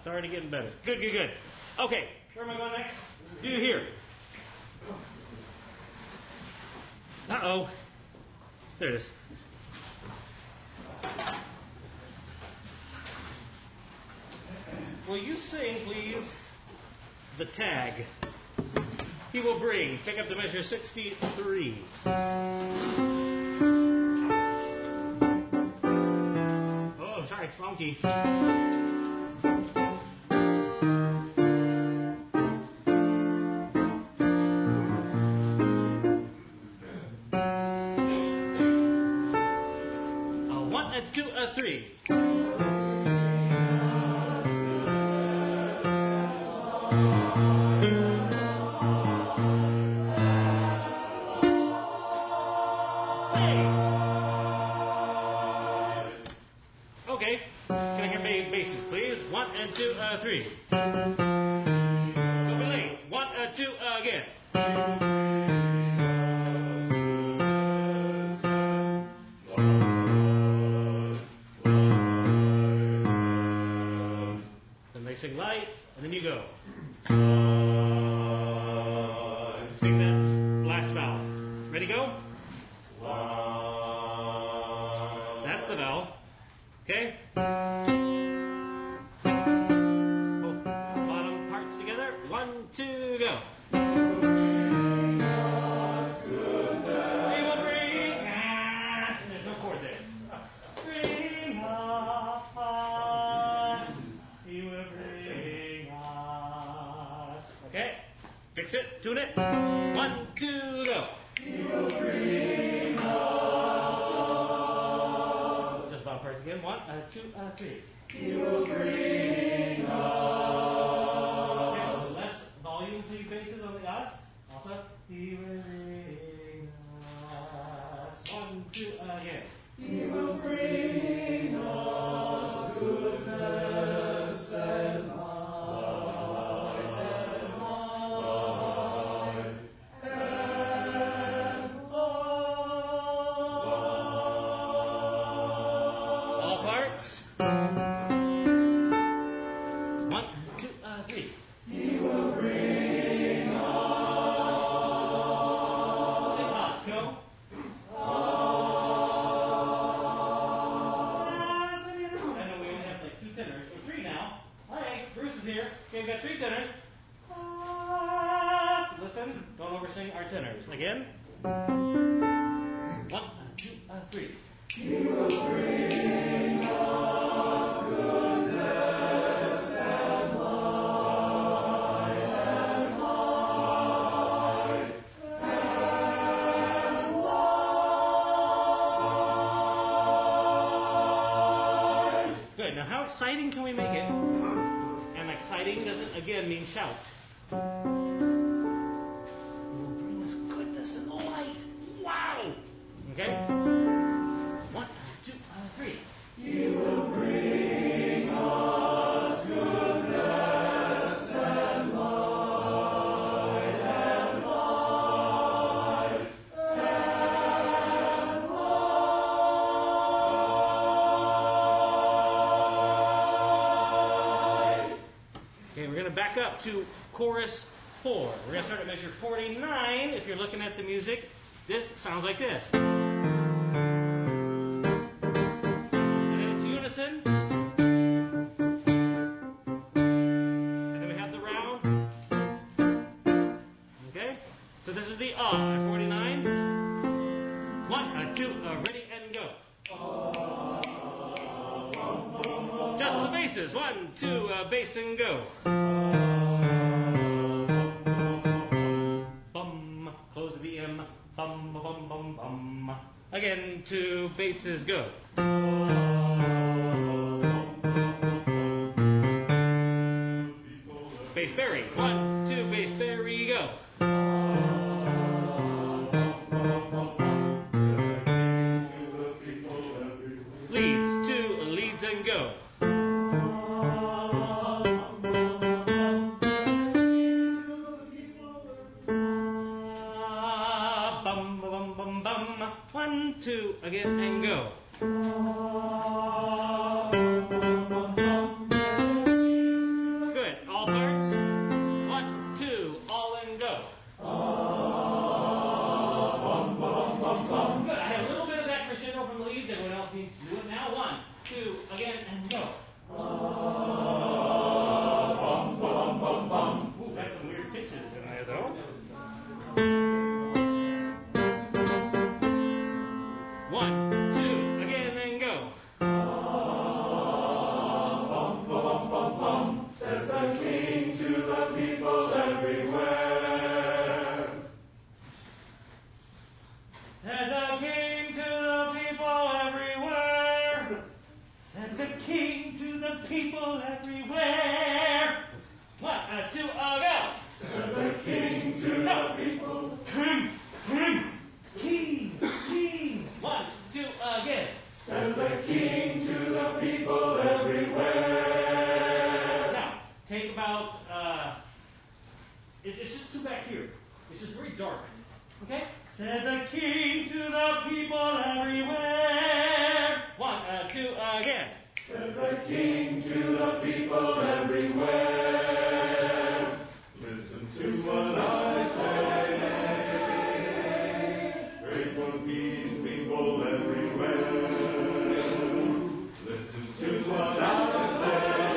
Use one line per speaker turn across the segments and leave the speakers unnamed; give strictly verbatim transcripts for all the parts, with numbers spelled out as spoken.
It's already getting better. Good, good, good. Okay, where am I going next? Do here. Uh-oh. There it is. Will you sing, please, the tag? He will bring. Pick up the measure sixty-three. Oh, sorry, wrong key. A one, a two, a three. Okay, can I hear basses, please? One and two, uh, three. Don't be late. One, uh, two, uh, again. Then they sing light, and then you go. Sing that last vowel. Ready, go? That's the vowel. Okay? Both bottom parts together. One, two, go. He will bring us. And there's no chord there. Bring us. He will bring us. Okay? Fix it. Tune it. One, two, go. He will bring us. Just bottom parts again. One, uh, two, uh, three. He will bring us. Okay, less volume, please, basses on the us. Also, he will bring us. One, two, uh, again. He will bring us goodness and light and light and light. All parts. One, two, uh, three. He will bring us. Sing us, go. I know we only have like two tenors, or three now. All right, Bruce is here. Okay, we've got three tenors. Listen, don't oversing our tenors. Again. One, two, uh, three. He will bring us goodness and light and light and light. Good. Now, how exciting can we make it? And exciting doesn't, again, mean shout. He will bring us goodness and light. Wow. Okay? One, two, uh, three. He will bring us goodness and light and light and light. Okay, we're going to back up to chorus four. We're going to start at measure forty-nine. If you're looking at the music, this sounds like this. Unison. And then we have the round. Okay? So this is the ah at forty-nine. One, uh, two, uh, ready, and go. Just the basses. One, two, uh, bass, and go. Bum. Close the V M. Bum, bum, bum, bum. Again, two basses, go. Bass Berry. One, two, bass Berry, go. Leads, two, leads, and go. Bum, bum, bum, bum. One, two, again, and go. about, uh, it's, it's just two back here. It's just very dark. Okay? Said the king to the people everywhere. One, uh, two, uh, again.
Said the king to the people everywhere. Listen to what I say. Pray for peace, people everywhere. Listen to what I say.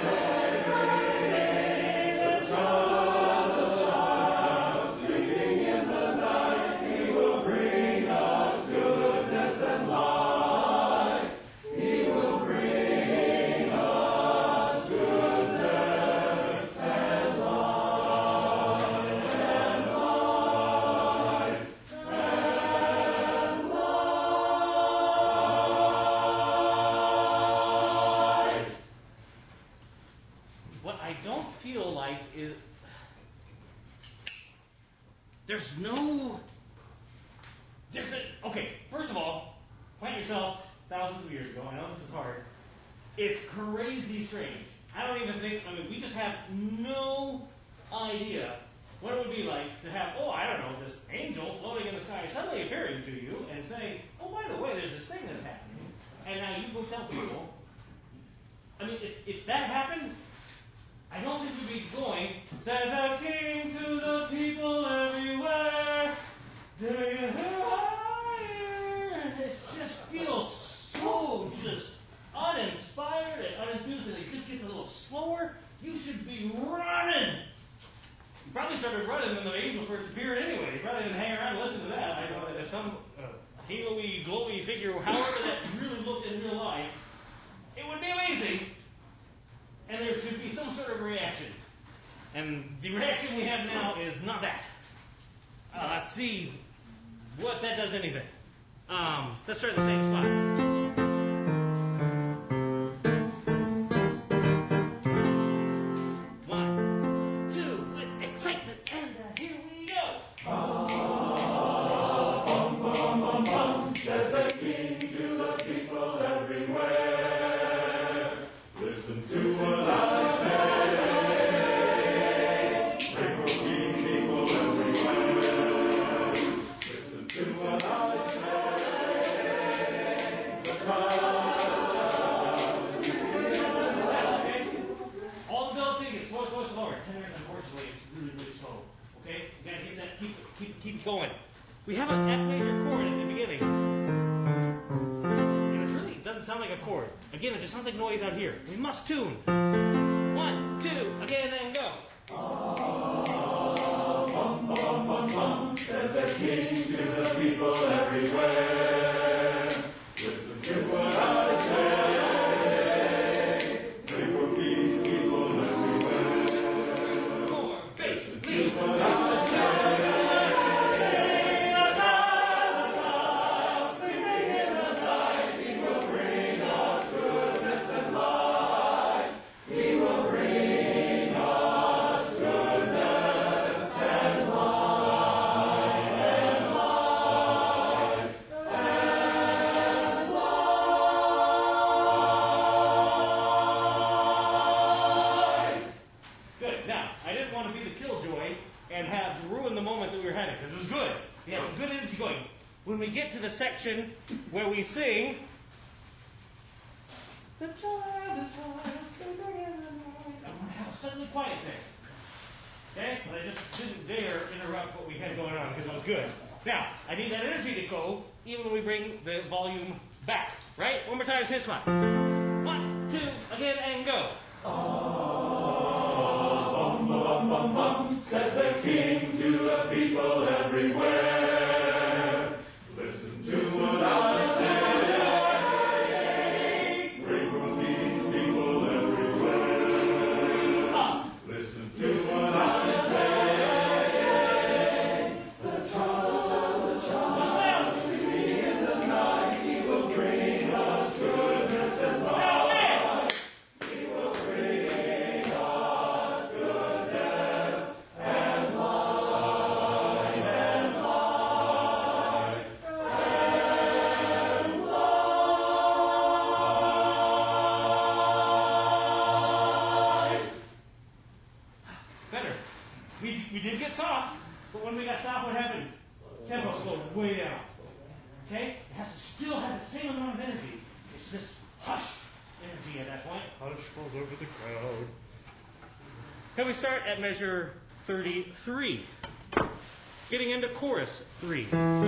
There's no, there's the, okay, first of all, plant yourself thousands of years ago. I know this is hard. It's crazy strange. I don't even think, I mean, we just have no idea what it would be like to have, oh, I don't know, this angel floating in the sky suddenly appearing to you and saying, oh, by the way, there's this thing that's happening. And now you go tell people. I mean, if, if that happened, I don't think we'd be going, said the king to the people everywhere, do you hear higher? And it just feels so just uninspired and unenthused, and it just gets a little slower. You should be running. You probably started running when the angel first appeared anyway. You probably didn't hang around and listen to that. I know that if some uh, halo-y, glowy figure, however that really looked in real life, it would be amazing. And there should be some sort of reaction. And the reaction we have now is not that. Uh, let's see what that does anything. Um, let's start at the same spot. One, two, with excitement, and uh, here we go.
Bum, bum, bum, bum, bum, said the king to the people everywhere. Listen to what I say. Pray for peace, people everywhere. Listen to what I say. The
Okay. All the bell thing is slow, slow, slower. Tenor, unfortunately, it's really, really slow. Okay? You gotta hit that, keep, keep, keep going. We have an F major chord at the beginning. And it really doesn't sound like a chord. Again, it just sounds like noise out here. We must tune. One, two, again, and go.
Ah, bum, bum, bum, bum, said the king to the people everywhere. Listen to what I say. Pray for peace, people everywhere.
Four, bass,
Listen to
lead,
what I say. Sleeping in the night, he will bring us goodness and light. He will bring us goodness and light, and light, and light.
Good. Now, I didn't want to be the killjoy and have ruin the moment that we were having, because it was good. We had some good energy going. When we get to the section where we sing, the child, the child, sleeping in the night, I want to have a suddenly quiet thing. Okay? But I just didn't dare interrupt what we had going on because it was good. Now, I need that energy to go even when we bring the volume back. Right? One more time, hit spot. One, two, again, and go.
Ah, bum, bum, bum, bum, said the king to the people everywhere. Listen to what I say. Pray for these people everywhere.
Up.
Listen to what I say. The child, the child, sleeping in the night, he will bring us goodness and light. He will bring us goodness and light and light.
we did get soft, but when we got soft, what happened? Tempo slowed way down. Okay? It has to still have the same amount of energy. It's just hush energy at that point. Hush falls over the crowd. Can we start at measure thirty-three? Getting into chorus three.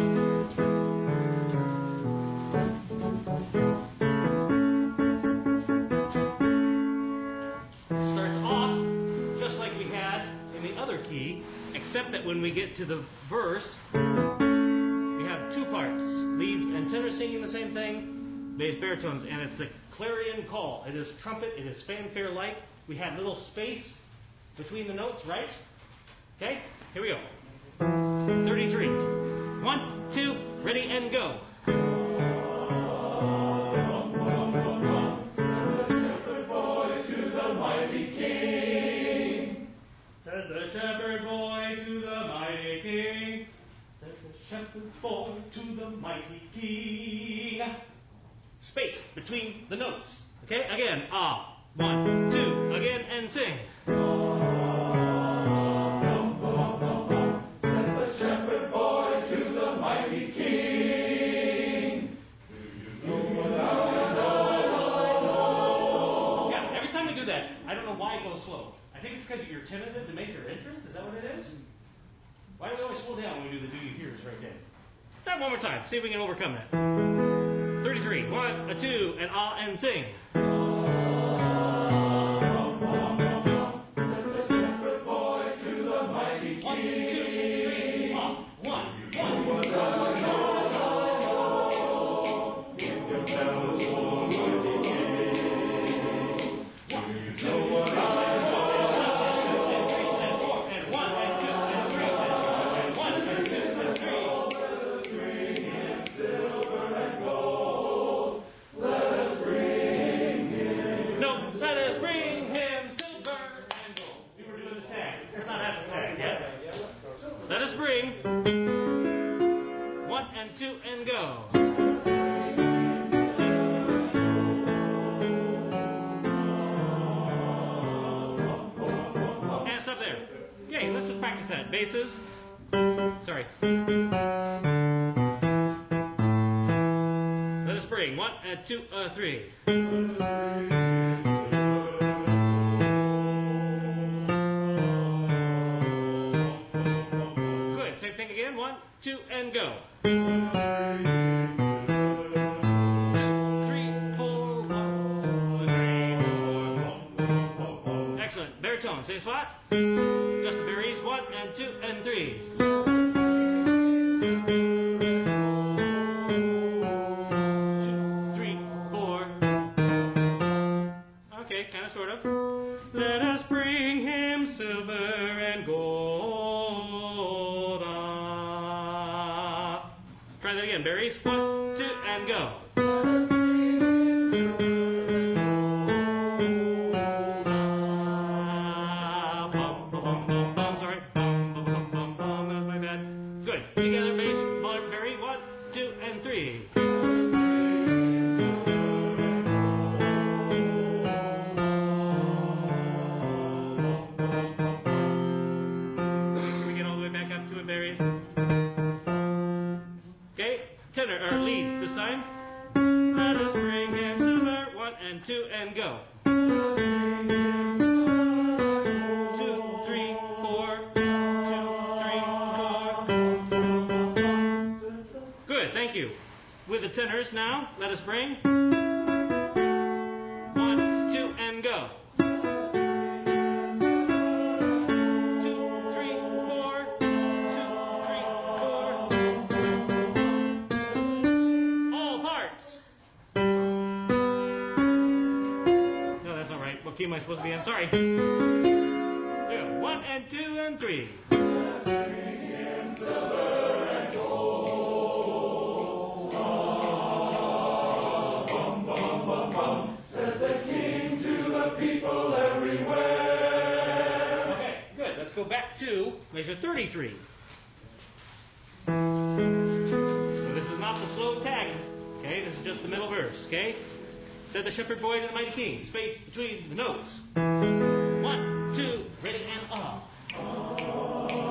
Starts off just like we had in the other key, except that when we get to the verse, we have two parts, leads and tenors singing the same thing, bass baritones, and it's the clarion call. It is trumpet, it is fanfare-like. We have little space between the notes, right? Okay, here we go. thirty-three. One, two, ready, and go.
Said the shepherd boy to the mighty king.
Said the shepherd boy to the mighty king. Space between the notes. Okay, again. Ah, one, two, again, and sing.
Said the shepherd boy to the mighty king. Do you know what I know?
Yeah, every time we do that, I don't know why it goes slow. I think it's because you're tentative to make your entrance. Is that what it is? Why do we always slow down when we do the do you hears right there? Let's try it one more time. See if we can overcome that. thirty-three. One, a two, and ah, and sing.
Said the shepherd boy to the mighty king.
One, two, three, ah. One, one.
What I know. You can tell us for the mighty king. Do you know what I
Let us bring one and two and go. And stop there. Okay, let's just practice that. Basses. Sorry. Let us bring one and two, uh, three. One, two, and go. Three, four, one, three, four. Excellent. Baritone, same spot. Just the berries. One, and two, and three. Two, three, four. Okay, kind of, sort of. Let us bring him silver and gold. Try that again, berries. One, two, and go. Ah, bum, bum, bum, bum, bum. Sorry. Bum, bum, bum, bum, bum. That was my bad. Good. Together, bass, berry. One, two, and three. Can we get all the way back up to it, berry? Tenor, or leads this time. Let us bring him silver. One and two and go. Two, three, four. Two, three, four. Good, thank you. With the tenors now, let us bring one, two, and go. What key am I supposed to be in? Sorry. There we go. One and two and three.
Silver and gold. Ah, bum, bum, bum, bum. Said the king to the people everywhere.
Okay, good. Let's go back to measure thirty-three. So this is not the slow tag. Okay, this is just the middle verse. Okay. Said the shepherd boy to the mighty king. Space between the notes. One, two, ready, and ah.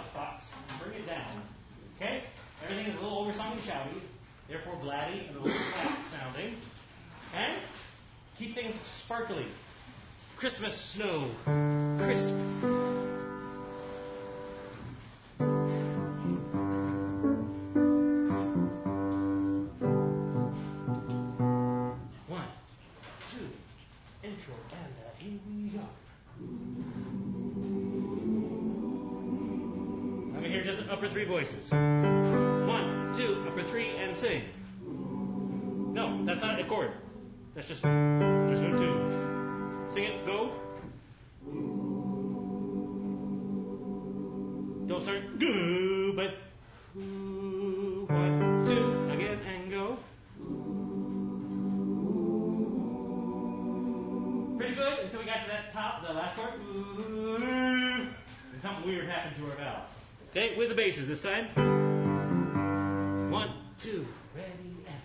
spots and bring it down. Okay? Everything is a little oversung and shouty, therefore blatty and a little flat sounding. Okay? Keep things sparkly. Christmas snow. Crisp. One, two, intro, and uh, here we are. Let me hear just upper three voices. One, two, upper three, and sing. No, that's not a chord. That's just, there's no two. Sing it, go. Don't start, go, but one, two, again, and go. Pretty good until we got to that top, the last chord. And something weird happened to our valve. Okay, with the basses this time. One, two, ready, and.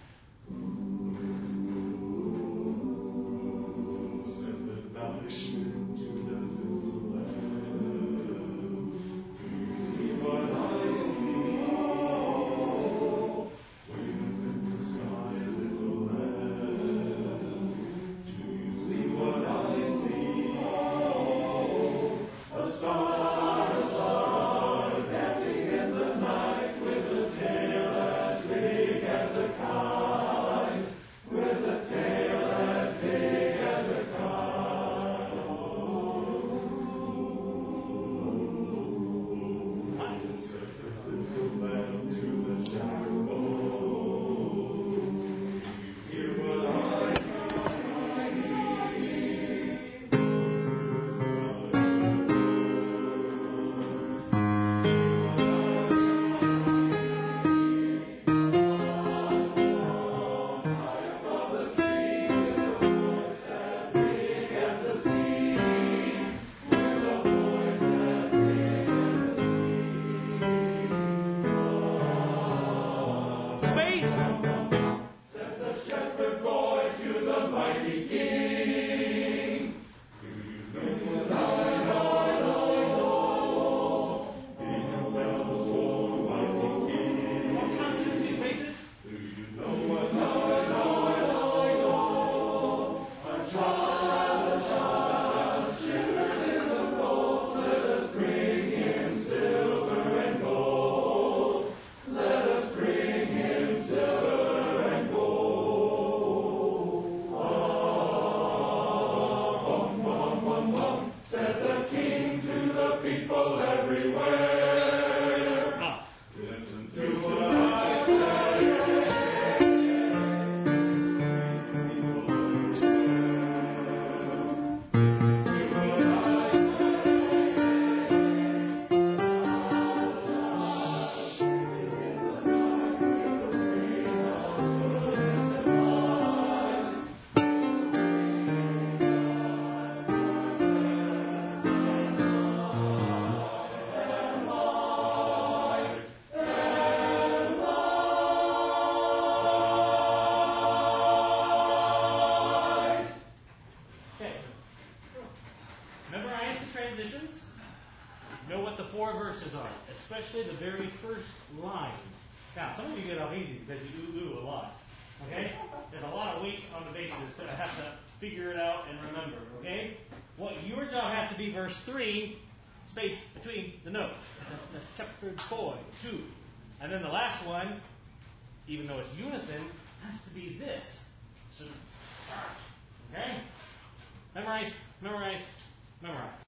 Know what the four verses are, especially the very first line. Now, some of you get off easy because you ooh ooh a lot. Okay? There's a lot of weight on the bases to have to figure it out and remember. Okay? What your job has to be verse three, space between the notes. The shepherd boy, two. And then the last one, even though it's unison, has to be this. So, okay? Memorize, memorize, memorize.